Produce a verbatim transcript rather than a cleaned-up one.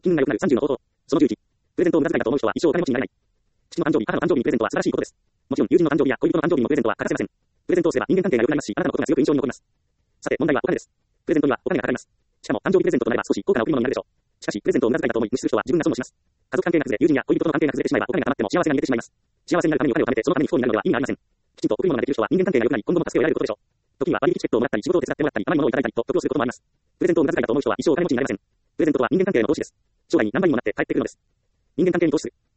金運が良くなるさんじゅうの方法。そのじゅういち。プレゼントを無駄遣いだと思う人は一生お金持ちになれない。父の誕生日、母の誕生日にプレゼントは素晴らしいことです。もちろん、友人の誕生日や恋人の誕生日にもプレゼントは欠かせません。プレゼントをすれば人間関係が良くなりますし、あなたのことが強く印象に残ります。さて、問題はお金です。プレゼントにはお金がかかります。しかも、誕生日プレゼントとなれば少し高価な贈り物になるでしょう。しかし、プレゼントを無駄遣いだと思い無視する人は自分が損をします。家族関係が崩れ、友人や恋人との関係が崩れてしまえばお金が貯まっても幸せが見えてしまいます。幸せになるためにお金を貯めて、そのために不幸になるのでは意味がありません。きちんと贈り物ができる人は人間関係が良くなり、今後も助けを得られることでしょう。時には割引チケットをもらったり、仕事を手伝ってもらったり、甘いものをいただいたりと得をすることもあります。プレゼントを無駄遣いだと思う人は一生お金持ちになれません。プレゼントとは人間関係への投資です。将来に何倍にもなって帰ってくるのです。人間関係に投資する。